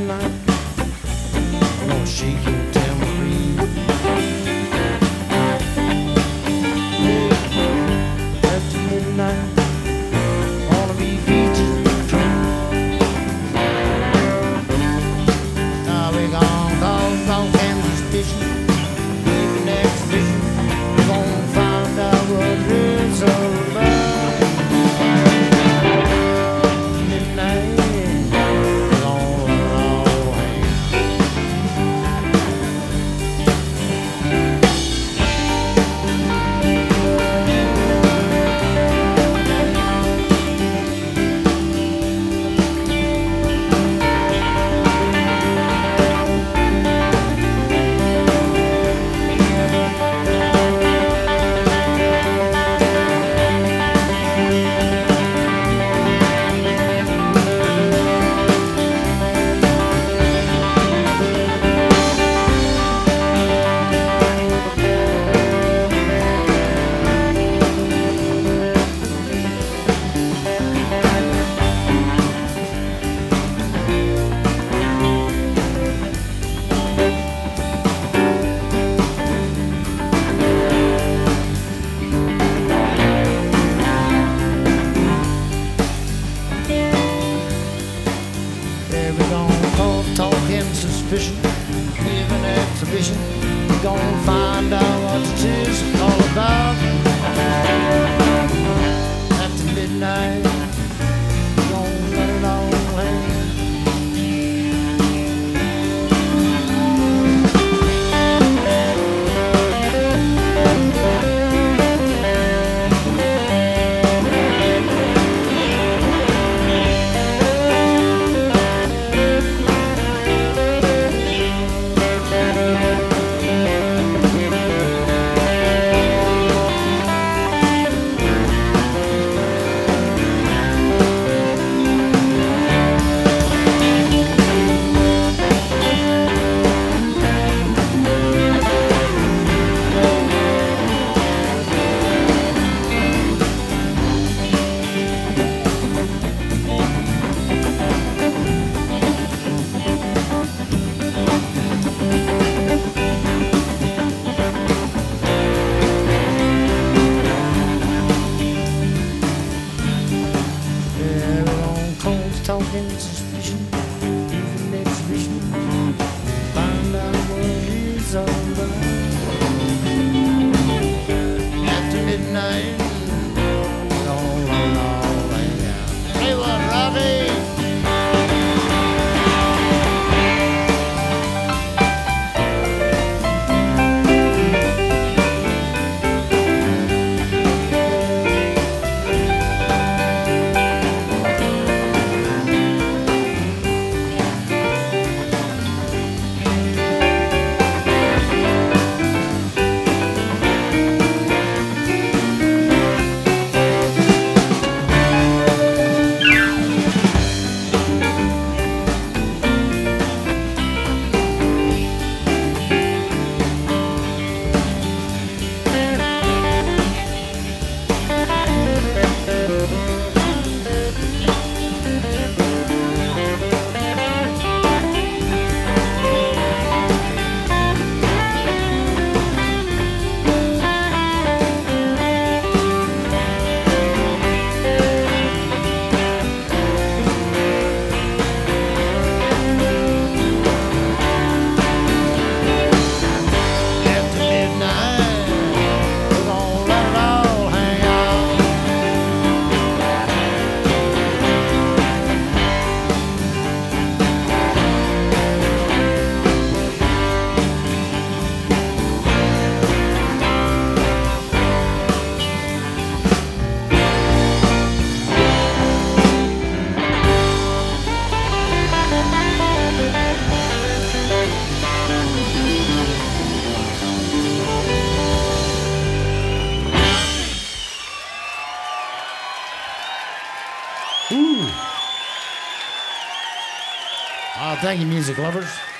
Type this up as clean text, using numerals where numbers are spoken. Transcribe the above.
midnight, I'm gonna shake your tambourine. After midnight, all of me beaches clean. Now we gonna cause Kansas fishing, leave an exhibition. We're gonna find out what it's all about. Midnight, we're gonna all hang. Yeah, we're gonna cause talk and suspicion, give an exhibition. We're gonna find out what it is all about. After midnight, we're gonna let it all hang. Yeah, we're on calls, talking suspicion, even exhibition. Find out what it's all about. After midnight, we're gonna all hang out. Hey, what, Robbie? Thank you, music lovers.